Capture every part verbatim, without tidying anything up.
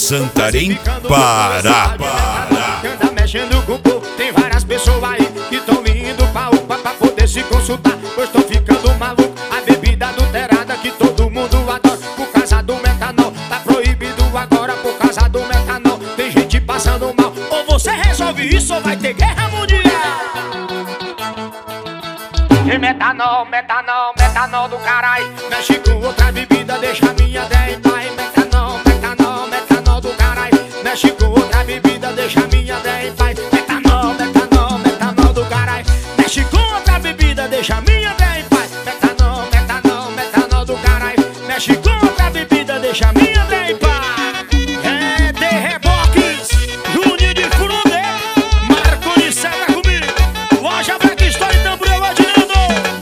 Santarém, Pará. Anda mexendo com o povo, tem várias pessoas aí que estão indo pra U P A pra poder se consultar, pois estão ficando maluco. A bebida adulterada que todo mundo adora, por causa do metanol, tá proibido agora por causa do metanol. Tem gente passando mal, ou você resolve isso ou vai ter guerra mundial. E metanol, metanol, metanol do caralho, mexe com outra bebida, deixa a minha ideia em paz. Metanol, metanol, metanol do caralho, mexe com outra bebida, deixa a minha ideia em paz. Metanol, metanol, metanol do caralho, mexe com outra bebida, deixa a minha ideia em paz. Metanol, metanol, metanol do caralho, mexe com outra bebida, deixa a minha ideia em paz. É de reboques, Juninho de Furundê, Marco de Serra comigo, loja Black Store e Tamboril Adinando.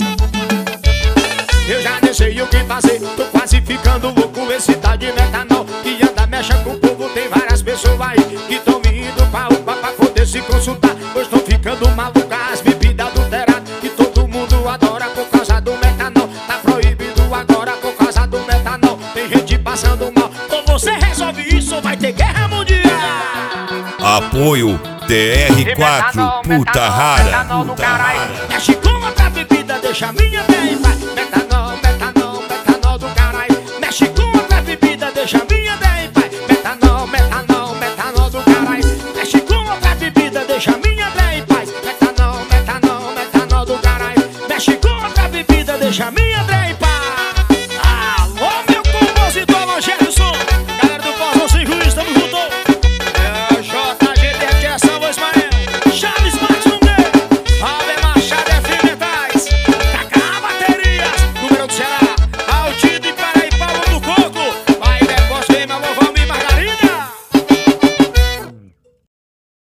Eu já nem sei o que fazer, tô quase ficando louco. Esse tal de metanol que anda mexe com o povo, tem várias pessoas aí que estão indo pra U P A pra poder se consultar, pois estão ficando malucas. As bebidas adulteradas que todo mundo adora por causa do metanol, tá proibido agora por causa do metanol. Tem gente passando mal, ou você resolve isso ou vai ter guerra mundial. Apoio T R quatro, puta rara. Metanol do caralho, mexe com outra bebida, deixa a minha bem em paz.